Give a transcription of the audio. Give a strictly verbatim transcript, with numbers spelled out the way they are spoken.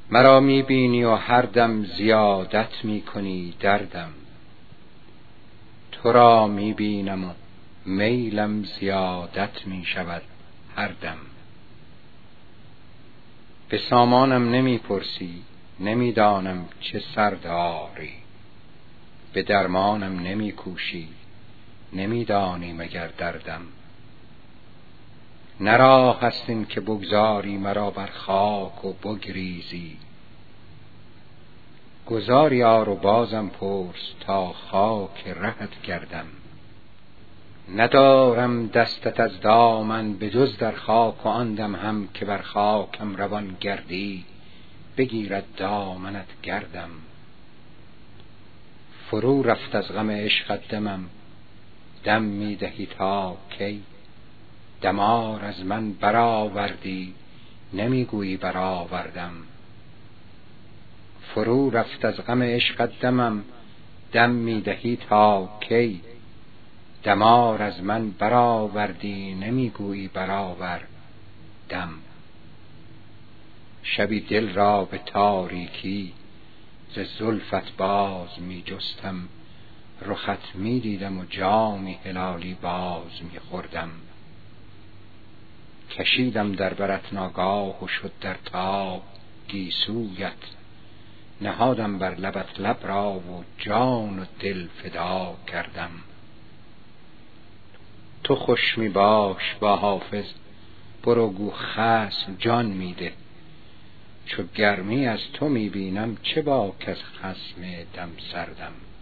مرا می بینی و هر دم زیادت می کنی دردم، تو را می بینم و میلم زیادت می شود هر دم. به سامانم نمی پرسی نمی دانم چه سر داری، به درمانم نمی کوشی نمی دانی مگر دردم. نه راه است این که بگذاری مرا بر خاک و بگریزی، گذار یار و بازم پرس تا خاک رهت گردم. ندارم دستت از دامن به جز در خاک و آن دم هم که بر خاکم روان گردی بگیرد دامنت گردم. فرو رفت از غم عشقت دمم، دم می دهی تا کی؟ دمار از من برآوردی نمی گویی برآوردم. فرو رفت از غم عشقت دمم، دم می دهی تا کی؟ دمار از من برآوردی نمی گویی برآوردم. شبی دل را به تاریکی ز زلفت باز می جستم، رخت می دیدم و جامی هلالی باز می خوردم. کشیدم در برت ناگاه و شد در تاب گیسویت، نهادم بر لبت لب را و جان و دل فدا کردم. تو خوش می باش با حافظ، برو گو خصم جان می ده، چو گرمی از تو می بینم چه باک از خصم دم سردم.